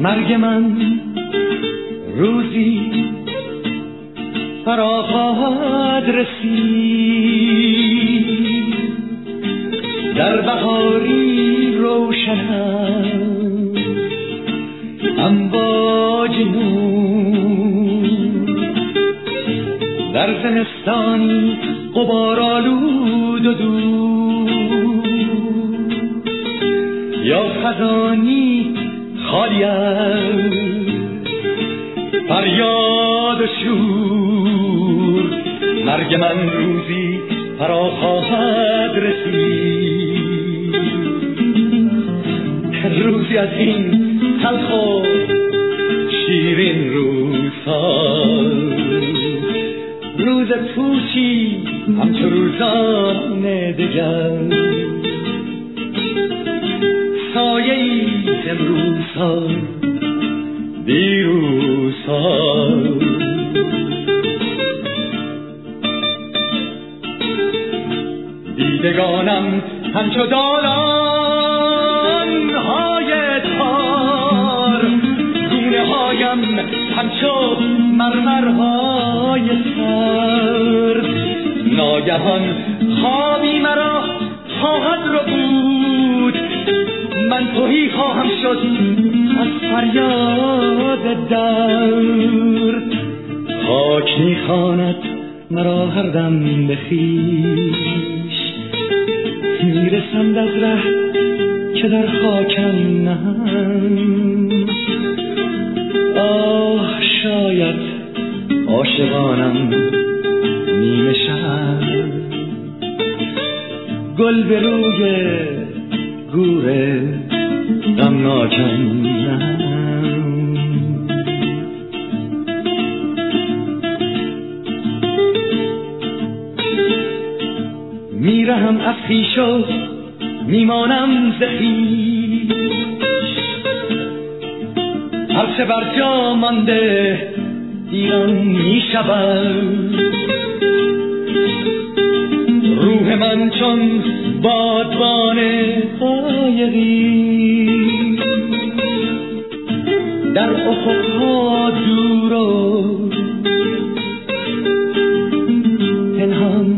مرگ من روزی فرا خواهد رسید، در بهاری روشنم امواج نور، در زمستانی غبارآلود و دور، یا خزانی خالی از فریاد و شور. مرگ من روزی فرا خواهد رسید، روزی از این تلخ و شیرین روزها، روز پوچی همچو روزان دگر، سایه‌ای امروزها دیروزها. دیدگانم همچو دالان‌های تار، گونه‌هایم همچو مرمرهای سرد. ناگهان خوابی مرا خواهد ربود، من تهی خواهم شد از فریاد درد. خاک می‌خواند مرا هر دم به خویش، میرسم از ره که در خاکم نهند. آه شاید عاشقانم نیمه شب، گل به روی گور غمناکم نهند. میرهم از خویش و میمانم ز خویش، هرچه بر جا مانده ویران میشود. روح من چون بادبان قایقی در افقها دور و پنهان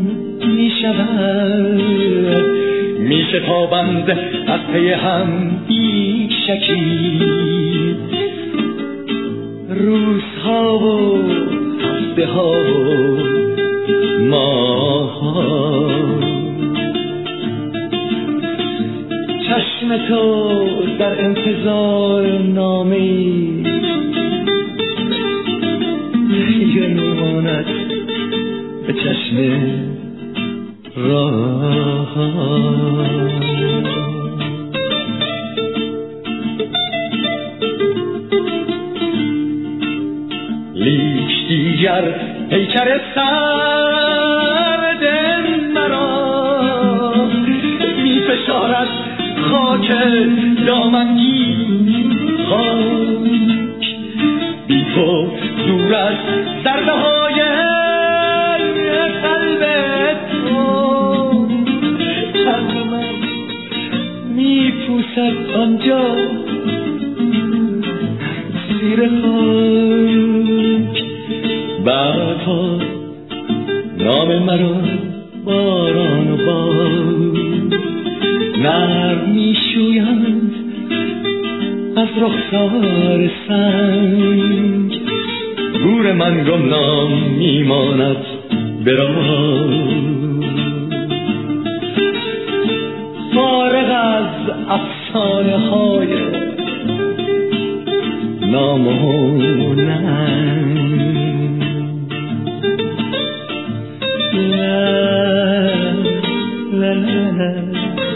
میشود. میشتابند از پی هم بی شکی روزها و هفته ها و ماه‌ها. چشم تو در انتظار نامه‌ای خیره میماند به چشم راه. لیک دیگر پیکر سرد مرا می فشارد خاک دامنگی، خاک بی تو دور از ضربه های قلب تو. قلب من می پوسد آنجا زیر خاک، بعدها نام مرا باران و باد نرم میشویند از رخسار سنگ. گور من گمنام میماند به راه، فارغ از افسانه های نامه‌ننگ. لا لا لا